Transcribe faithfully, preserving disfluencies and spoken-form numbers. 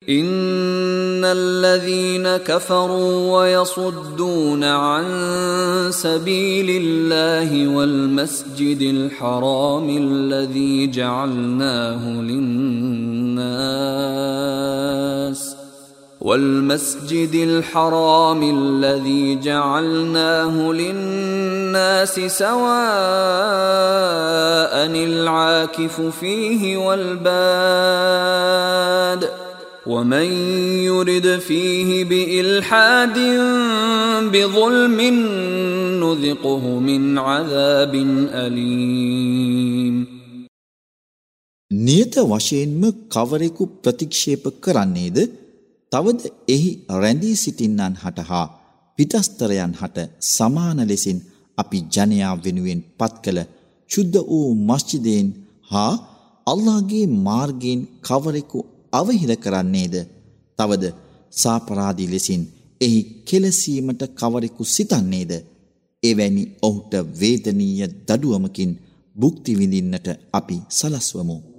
إن الذين كفروا ويصدون عن سبيل الله والمسجد الحرام الذي جعلناه للناس والمسجد الحرام الذي جعلناه للناس سواء العاكف فيه والباد ومن يرد فيه بإلحاد بظلم نذقه من عذاب أليم. නියත වශයෙන්ම කවරෙකු ප්‍රතික්ෂේප කරන්නේද? තවද එහි රැඳී සිටින්නන් හට හා පිටස්තරයන් හට සමාන ලෙසින් අපි ජනයා වෙනුවෙන් පත් කළ ශුද්ධ වූ මස්ජිදයෙන් හා අල්ලාහගේ මාර්ගයෙන් කවරෙකු අවහිර කරන්නේද? තවද සාපරාධී ලෙසින් එහි කෙලසීමට කවරෙකු සිතන්නේද? එවැනි ඔහුට වේදනීය දඩුවමකින් භුක්ති විඳින්නට අපි සලස්වමු.